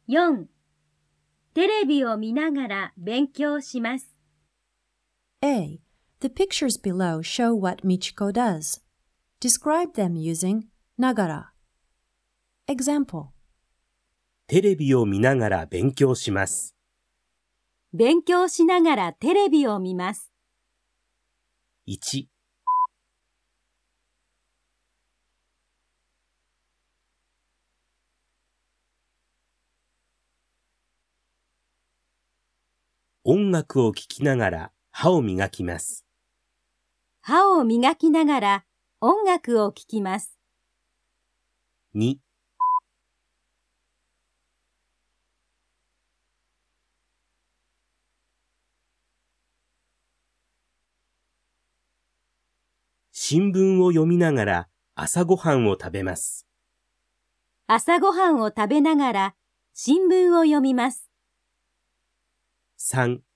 4. テレビを見ながら勉強します。 A. The pictures below show what Michiko does. Describe them using ながら。Example. テレビを見ながら勉強します。 勉強しながらテレビを見ます。 1、音楽を聴きながら歯を磨きます。 歯を磨きながら音楽を聴きます。 2、新聞を読みながら朝ごはんを食べます。 朝ごはんを食べながら新聞を読みます。 3、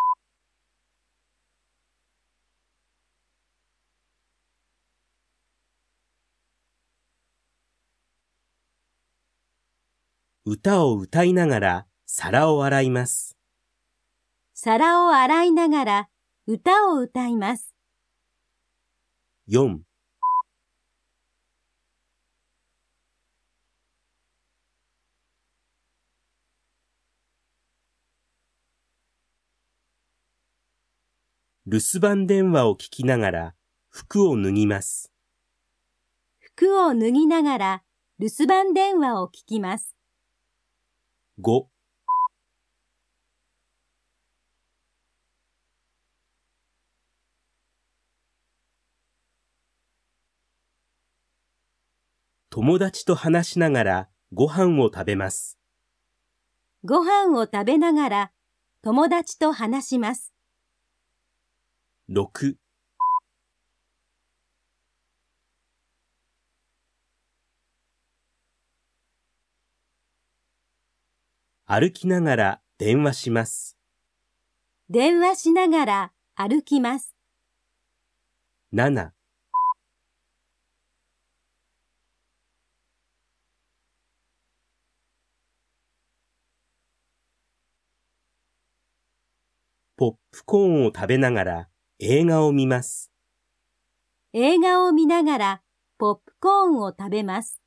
歌を歌いながら皿を洗います。 皿を洗いながら歌を歌います。 4、留守番電話を聞きながら服を脱ぎます。 服を脱ぎながら留守番電話を聞きます。 5、友達と話しながらご飯を食べます。 ご飯を食べながら友達と話します。 6、歩きながら電話します。 電話しながら歩きます。 7、ポップコーンを食べながら映画を見ます。 映画を見ながらポップコーンを食べます。